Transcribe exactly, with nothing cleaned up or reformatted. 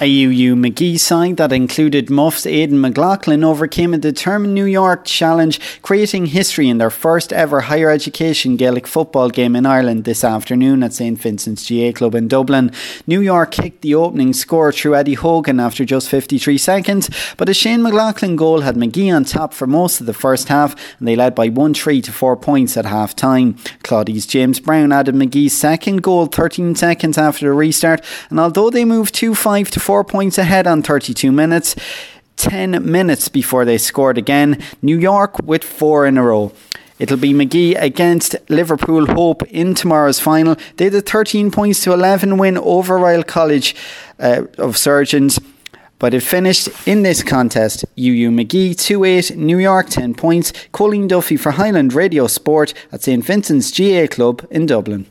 A U U Magee side that included Muffs Aidan McLaughlin overcame a determined New York challenge, creating history in their first ever higher education Gaelic football game in Ireland this afternoon at Saint Vincent's G A Club in Dublin. New York kicked the opening score through Eddie Hogan after just fifty-three seconds, but a Shane McLaughlin goal had Magee on top for most of the first half, and they led by one three to four points at half time. Claudi's James Brown added Magee's second goal thirteen seconds after the restart, and although they moved two five to four points ahead on thirty-two minutes, ten minutes before they scored again, New York with four in a row. It'll be Magee against Liverpool Hope in tomorrow's final. They had a thirteen points to eleven win over Royal College uh, of Surgeons, but it finished in this contest. U U Magee two eight, New York ten points. Colleen Duffy for Highland Radio Sport at Saint Vincent's G A Club in Dublin.